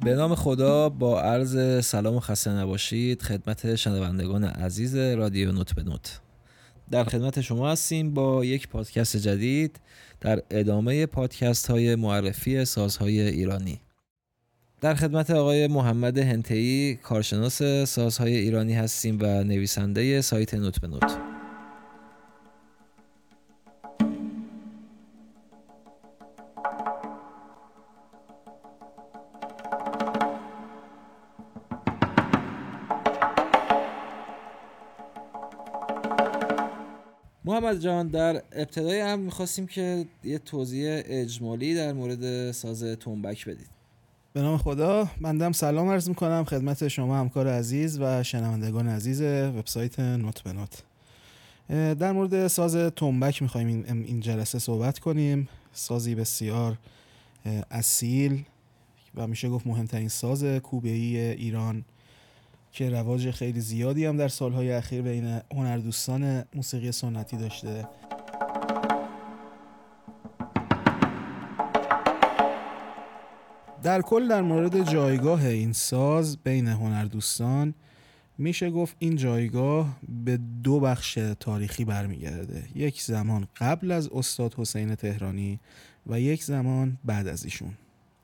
به نام خدا، با عرض سلام و خسته نباشید خدمت شنوندگان عزیز رادیو نوت به نوت. در خدمت شما هستیم با یک پادکست جدید در ادامه پادکست های معرفی سازهای ایرانی. در خدمت آقای محمد هنته‌ای، کارشناس سازهای ایرانی هستیم و نویسنده سایت نوت به نوت. محمد جان، در ابتدای هم می‌خواستیم که یه توضیح اجمالی در مورد ساز تنبک بدید. به نام خدا، بنده سلام عرض می‌کنم خدمت شما همکار عزیز و شنوندگان عزیز وبسایت نوت به نوت. در مورد ساز تنبک می‌خوایم این جلسه صحبت کنیم. سازی بسیار اصیل و میشه گفت مهمترین ساز کوبه‌ای ایران که رواج خیلی زیادی هم در سالهای اخیر بین هنردوستان موسیقی سنتی داشته. در کل در مورد جایگاه این ساز بین هنردوستان میشه گفت این جایگاه به دو بخش تاریخی برمیگرده. یک زمان قبل از استاد حسین تهرانی و یک زمان بعد از ایشون.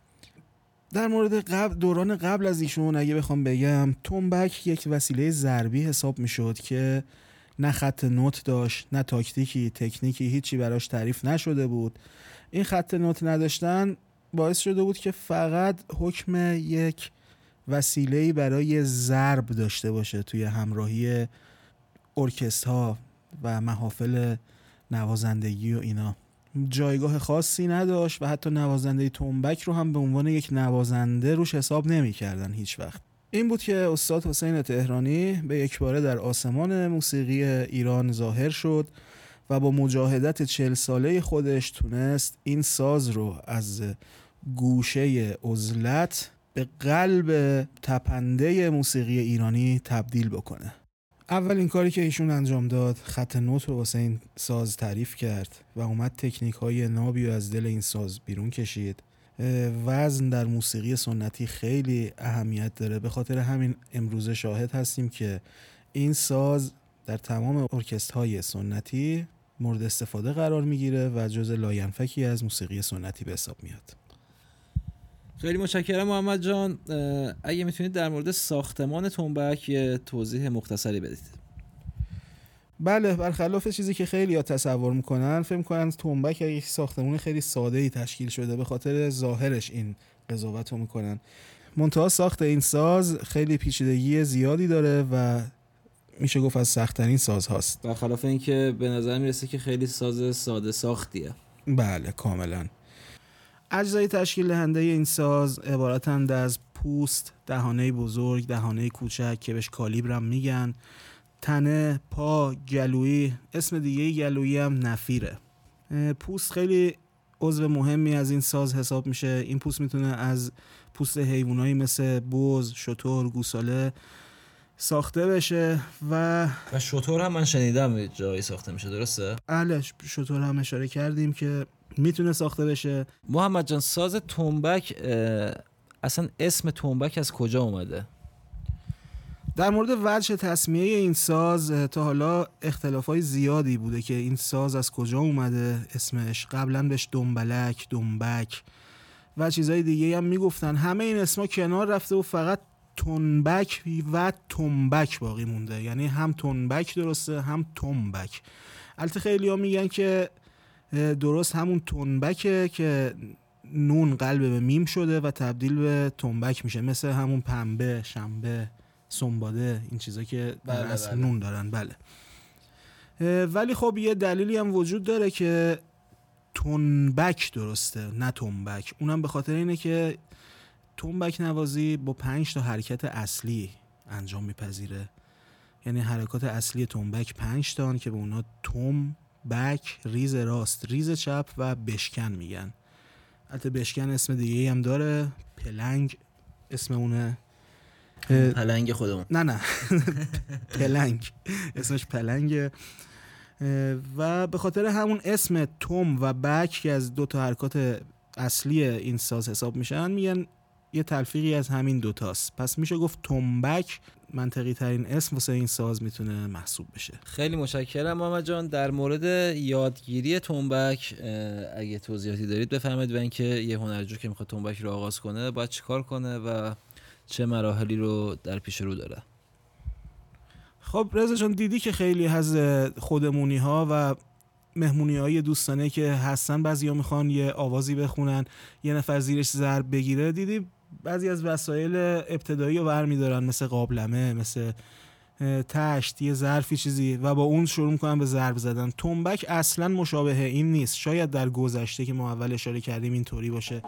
در مورد دوران قبل از ایشون اگه بخوام بگم، تنبک یک وسیله ضربی حساب میشد که نه خط نوت داشت، نه تکنیکی هیچی براش تعریف نشده بود. این خط نوت نداشتن باعث شده بود که فقط حکم یک وسیله‌ای برای ضرب داشته باشه توی همراهی ارکسترها و محافل نوازندگی و اینا. جایگاه خاصی نداشت و حتی نوازنده تنبک رو هم به عنوان یک نوازنده روش حساب نمی کردن هیچ وقت. این بود که استاد حسین تهرانی به یکباره در آسمان موسیقی ایران ظاهر شد و با مجاهدت 40 ساله خودش تونست این ساز رو از گوشه عزلت به قلب تپنده موسیقی ایرانی تبدیل بکنه. اولین کاری که ایشون انجام داد، خط نوت رو واسه این ساز تعریف کرد و اومد تکنیک های نابی رو از دل این ساز بیرون کشید. وزن در موسیقی سنتی خیلی اهمیت داره، به خاطر همین امروزه شاهد هستیم که این ساز در تمام ارکسترهای سنتی مورد استفاده قرار میگیره و جز لاینفکی از موسیقی سنتی به حساب میاد. خیلی متشکرم محمد جان. اگه میتونید در مورد ساختمان تنبک یه توضیح مختصری بدید. بله، برخلاف چیزی که خیلی ها تصور میکنن، فکر میکنن تنبک یک ساختمان خیلی ساده‌ای تشکیل شده، به خاطر ظاهرش این قضاوت رو میکنن. منتها ساخت این ساز خیلی پیچیدگی زیادی داره و میشه گفت از سخت‌ترین سازهاست. برخلاف این که به نظر میرسه که خیلی ساز ساده ساختیه. بله، کاملا. اجزای تشکیل دهنده این ساز عبارتند از پوست، دهانه بزرگ، دهانه کوچک که بهش کالیبر هم میگن، تنه، پا، گلویی. اسم دیگه گلویی هم نفیره. پوست خیلی عضو مهمی از این ساز حساب میشه. این پوست میتونه از پوست حیوانایی مثل بز، شتر، گوساله ساخته بشه و شتر هم من شنیدم جایی ساخته میشه، درسته؟ بله، شتر هم اشاره کردیم که میتونه ساخته بشه. محمد جان، ساز تنبک اصلا اسم تنبک از کجا اومده؟ در مورد وجه تسمیه این ساز تا حالا اختلافای زیادی بوده که این ساز از کجا اومده اسمش. قبلا بهش دنبلک، دنبک و چیزای دیگه هم میگفتن. همه این اسما کنار رفته و فقط تنبک و تنبک باقی مونده، یعنی هم تنبک درسته هم تنبک. البته خیلی ها میگن که درست همون تنبکه که نون قلب به میم شده و تبدیل به تنبک میشه، مثل همون پنبه، شنبه، سنباده، این چیزا که در اصل نون دارن. بله. ولی خب یه دلیلی هم وجود داره که تنبک درسته نه تنبک. اونم به خاطر اینه که تنبک نوازی با 5 تا حرکت اصلی انجام میپذیره. یعنی حرکات اصلی تنبک 5 تا که به اونا تم، بک، ریز راست، ریز چپ و بشکن میگن. البته بشکن اسم دیگه هم داره، پلنگ اسم اونه. پلنگ خودمون؟ نه پلنگ اسمش پلنگه. و به خاطر همون اسم تم و بک که از 2 تا حرکات اصلی این ساز حساب میشن، میگن یه تلفیقی از همین دوتاست. پس میشه گفت تنبک منطقی ترین اسم واسه این ساز میتونه محسوب بشه. خیلی متشکرم محمد جان. در مورد یادگیری تنبک اگه توضیحاتی دارید بفرمایید و اینکه یه هنرجو که میخواد تنبک رو آغاز کنه باید چیکار کنه و چه مراحلی رو در پیش رو داره. خب رضا جان، دیدی که خیلی از خودمونی ها و مهمونی های دوستانه که هستن بعضی ها میخوان یه آوازی بخونن، یه نفر زیرش ضرب بگیره. دیدی بعضی از وسایل ابتدایی رو برمیدارن مثل قابلمه، مثل تشت، یه ظرفی چیزی و با اون شروع میکنن به ضرب زدن. تنبک اصلا مشابه این نیست. شاید در گذشته که ما اول اشاره کردیم اینطوری باشه.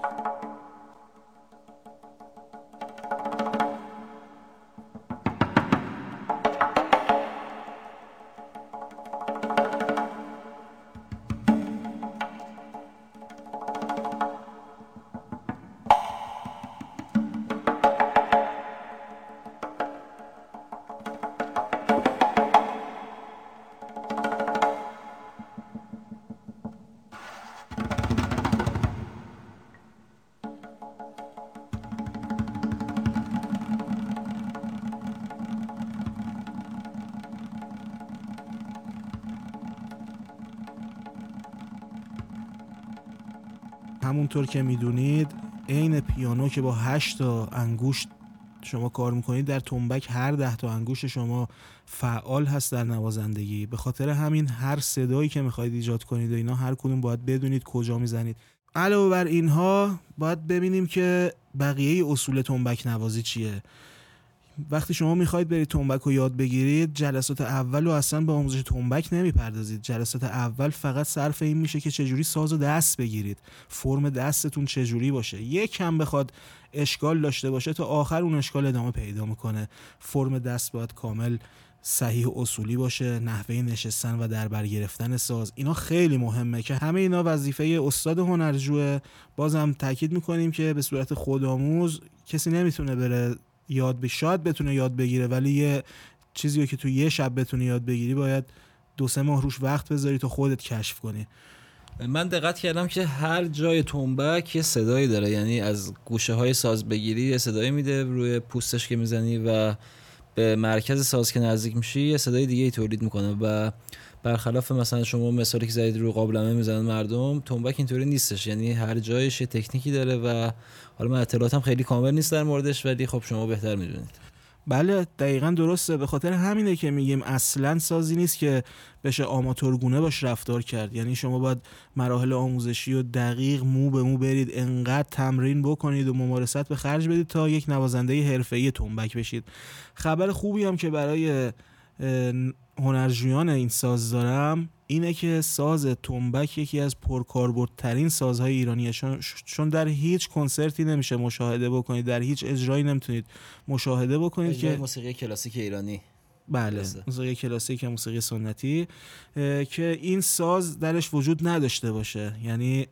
همونطور که میدونید عین پیانو که با 8 تا انگشت شما کار میکنید، در تنبک هر 10 تا انگشت شما فعال هست در نوازندگی. به خاطر همین هر صدایی که میخواید ایجاد کنید و اینا هر کدوم باید بدونید کجا میزنید. علاوه بر اینها باید ببینیم که بقیه اصول تنبک نوازی چیه. وقتی شما میخواید برید تنبک رو یاد بگیرید، جلسات اول رو اصلا به آموزش تنبک نمیپردازید. جلسات اول فقط صرف این میشه که چجوری سازو دست بگیرید، فرم دستتون چجوری باشه. یک کم بخواد اشکال داشته باشه تا آخر اون اشکال ادامه پیدا میکنه. فرم دست باید کامل صحیح و اصولی باشه، نحوه نشستن و در بر گرفتن ساز، اینا خیلی مهمه که همه اینا وظیفه استاد هنرجوه. بازم تاکید میکنیم که به صورت خودآموز کسی نمیتونه بره یاد بگیره. شاید بتونه یاد بگیره ولی یه چیزی که تو یه شب بتونی یاد بگیری باید 2-3 ماه روش وقت بذاری تا خودت کشف کنی. من دقت کردم که هر جای تنبک یه صدایی داره، یعنی از گوشه های ساز بگیری یه صدایی میده روی پوستش که میزنی و به مرکز ساز که نزدیک میشی یه صدای دیگه ای تولید میکنه. و برخلاف مثلا شما مثالی که زدید رو قابلمه میزنن مردم، تنبک اینطوری نیستش، یعنی هر جایش یه تکنیکی داره و حالا من اطلاعاتم خیلی کامل نیست در موردش ولی خب شما بهتر میدونید. بله دقیقاً درسته. به خاطر همینه که میگیم اصلاً سازی نیست که بشه آماتورگونه باش رفتار کرد. یعنی شما باید مراحل آموزشی و دقیق مو به مو برید، انقدر تمرین بکنید و ممارست به خرج بدید تا یک نوازنده حرفه‌ای تنبک بشید. خبر خوبی هم که برای هنرجویان این ساز دارم اینه که ساز تنبک یکی از پرکاربردترین سازهای ایرانیه، چون در هیچ کنسرتی نمیشه مشاهده بکنید، در هیچ اجرایی نمیتونید مشاهده بکنید که موسیقی کلاسیک ایرانی، بله موسیقی کلاسیک، موسیقی سنتی، که این ساز درش وجود نداشته باشه. یعنی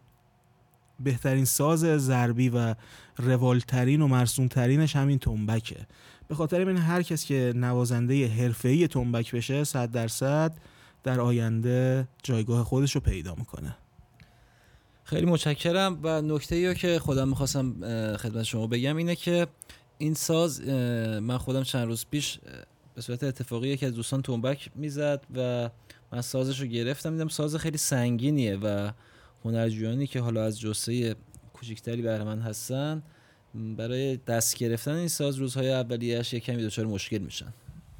بهترین ساز ضربی و روالترین و مرسومترینش همین تنبکه. به خاطر این هر کس که نوازنده حرفه‌ای تنبک بشه 100% در آینده جایگاه خودش رو پیدا میکنه. خیلی متشکرم. و نکته‌ای که خودم میخواستم خدمت شما بگم اینه که این ساز من خودم چند روز پیش به صورت اتفاقی که از دوستان تنبک میزد و من سازش رو گرفتم، دیدم ساز خیلی سنگینیه و هنرجویانی که حالا از جثه کوچیکتری بهره مند هستن برای دست گرفتن این ساز روزهای اولیه‌اش یک کمی دچار مشکل میشن.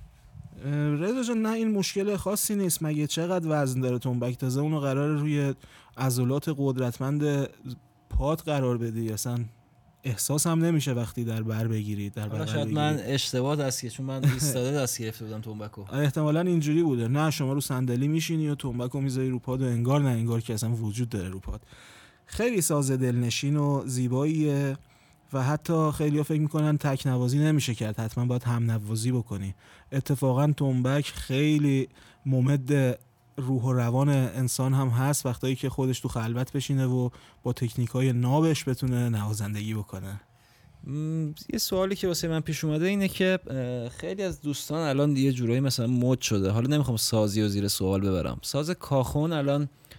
رضا جان نه این مشکل خاصی نیست. مگه چقدر وزن داره تنبک؟ تازه اونو قراره روی عضلات قدرتمند پات قرار بدی، اصلا احساس هم نمیشه وقتی در بر بگیری. در بر شاید من اشتباه دست گرفتم، چون من ایستاده دست گرفته بودم تنبکو. احتمالاً اینجوری بوده. نه شما رو صندلی میشینی و تنبکو میذاری رو پات و انگار نه انگار که اصلا وجود داره رو پات. خیلی ساز دلنشین و زیباییه و حتی خیلی‌ها فکر میکنن تک نوازی نمیشه کرد، حتما باید هم نوازی بکنی. اتفاقا تنبک خیلی ممد روح و روان انسان هم هست وقتایی که خودش تو خلوت بشینه و با تکنیکای نابش بتونه نوازندگی بکنه. یه سوالی که واسه من پیش اومده اینه که خیلی از دوستان الان یه جورایی مثلا مد شده، حالا نمیخوام سازی و زیر سوال ببرم، ساز کاخون الان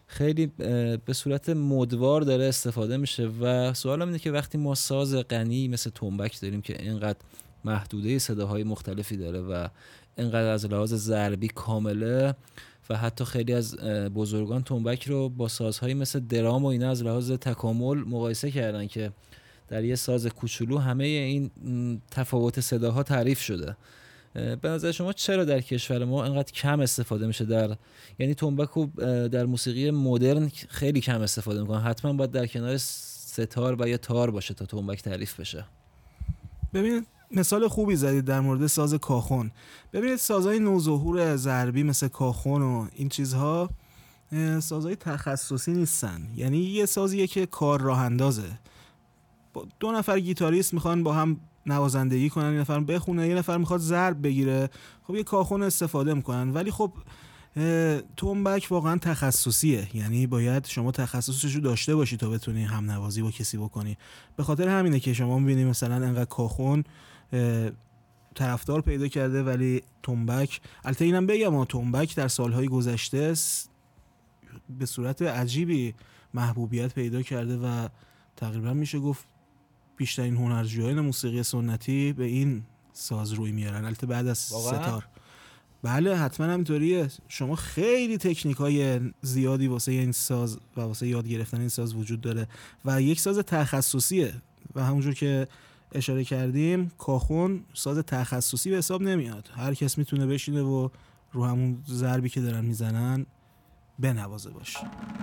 خیلی به صورت مدوار داره استفاده میشه و سوالم اینه که وقتی ما ساز غنی مثل تنبک داریم که اینقدر محدوده صداهای مختلفی داره و اینقدر از لحاظ ضربی کامله و حتی خیلی از بزرگان تنبک رو با سازهایی مثل درام و اینا از لحاظ تکامل مقایسه کردن که در یه ساز کوچولو همه این تفاوت صداها تعریف شده. به نظر شما چرا در کشور ما اینقدر کم استفاده میشه؟ یعنی تنبک رو در موسیقی مدرن خیلی کم استفاده میکنن، حتما باید در کنار ستار و یا تار باشه تا تنبک تعریف بشه. ببینید مثال خوبی زدید در مورد ساز کاخون. ببینید سازهای نوظهور ضربی مثل کاخون و این چیزها سازهای تخصصی نیستن، یعنی یه سازیه که کار راه اندازه. 2 نفر گیتاریست میخوان با هم نوازندگی کنن، یه نفر بخونه، یه نفر میخواد ضرب بگیره، خب یه کاخون استفاده میکنن. ولی خب تنبک واقعا تخصصیه، یعنی باید شما تخصصش رو داشته باشی تا بتونی هم نوازی با کسی بکنی. به خاطر همینه که شما میبینی مثلا انقدر کاخون طرفدار پیدا کرده ولی تنبک، البته اینم بگم تنبک در سالهای گذشته به صورت عجیبی محبوبیت پیدا کرده و تقریبا میشه گفت بیشترین هنرجویان موسیقی سنتی به این ساز روی میارن، البته بعد از ستار. بله حتما همینطوریه. شما خیلی تکنیک‌های زیادی واسه این ساز و واسه یاد گرفتن این ساز وجود داره و یک ساز تخصصیه و همونجور که اشاره کردیم کاخون ساز تخصصی به حساب نمیاد، هر کس میتونه بشینه و رو همون ضربی که دارن میزنن بنوازه باشه.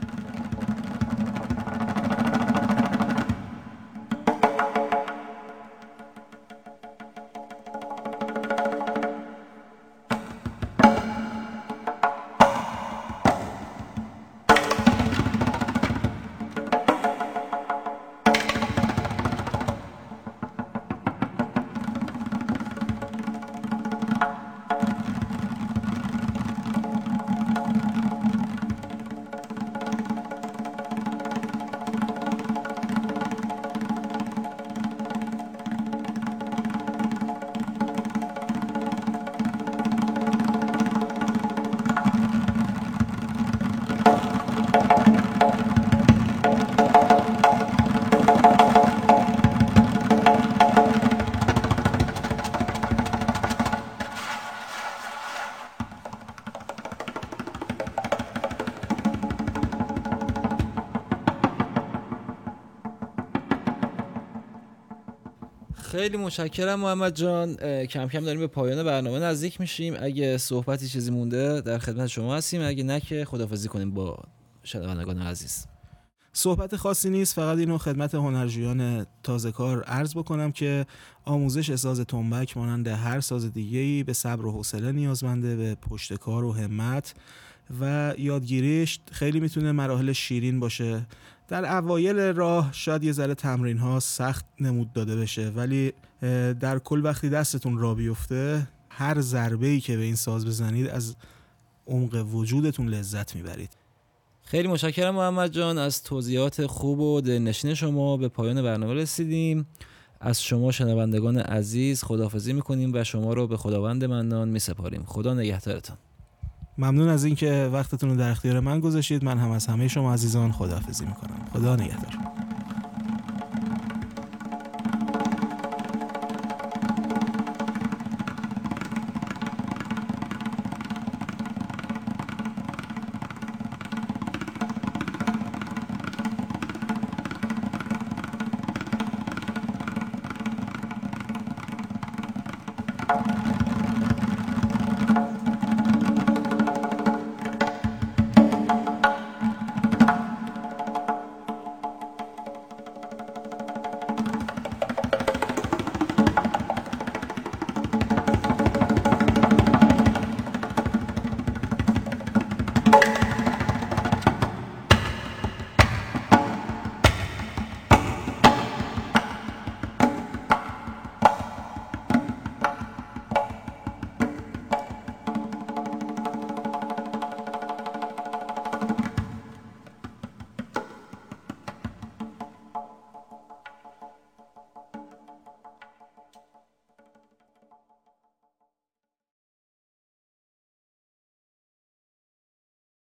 خیلی متشکرم محمد جان. کم کم داریم به پایان برنامه نزدیک میشیم. اگه صحبتی چیزی مونده در خدمت شما هستیم، اگه نه که خداحافظی کنیم با شنوندگان عزیز. صحبت خاصی نیست، فقط اینو خدمت هنرجویان تازه کار عرض بکنم که آموزش ساز تنبک مانند هر ساز دیگه‌ای به صبر و حوصله نیازمنده، به پشتکار و همت و یادگیریش خیلی میتونه مراحل شیرین باشه. در اوایل راه شاید یه ذره تمرین ها سخت نمود داده بشه، ولی در کل وقتی دستتون راه بیفته هر ضربه‌ای که به این ساز بزنید از عمق وجودتون لذت میبرید. خیلی متشکرم محمد جان از توضیحات خوب و دلنشین شما. به پایان برنامه رسیدیم. از شما شنوندگان عزیز خداحافظی میکنیم و شما رو به خداوند منان میسپاریم. خدا نگهدارتون. ممنون از اینکه وقتتون رو در اختیار من گذاشتید. من هم از همه شما عزیزان خداحافظی میکنم. خدا نگهدار.